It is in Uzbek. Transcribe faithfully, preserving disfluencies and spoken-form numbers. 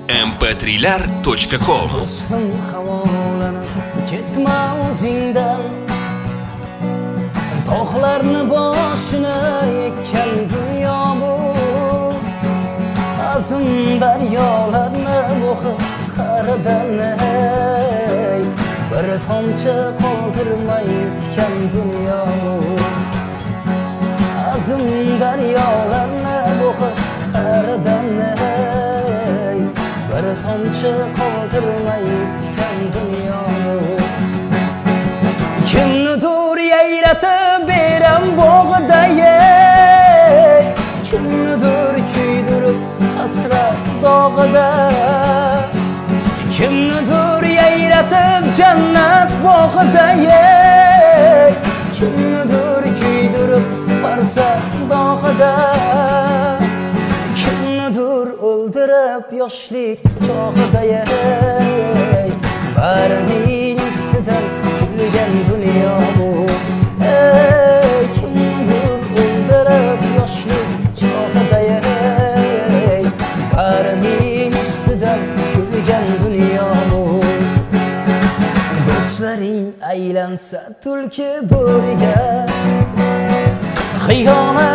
em p trilar точка com. Do'stim havolanib ketma o'zingdan, tog'larni boshini ekkan dunyo bu. Azim daryolarni bo'g'ib qaridan, ey bir tomchi qoldirmay tikkan dunyo bu. Azim daryolarni bo'g'ib qaridan, ey bir tomchi qoldirmay tikkan dunyo bu. Kimnidir yayratib beram bog'day, kimnidir kuydirib hasrat dog'ida, kimnidir yayratib jannat bog'day, kimnidir kuydirib farzand dog'ida, kimnidir o'ldirib yoshlik chog'ida. Barining ustidan kulgan dunyo bu. Ey kimnidir o'ldirib yoshlik chog'ida, barining ustidan kulgan dunyo bu. Do'stlaring aylansa tulki bo'riga, xiyonat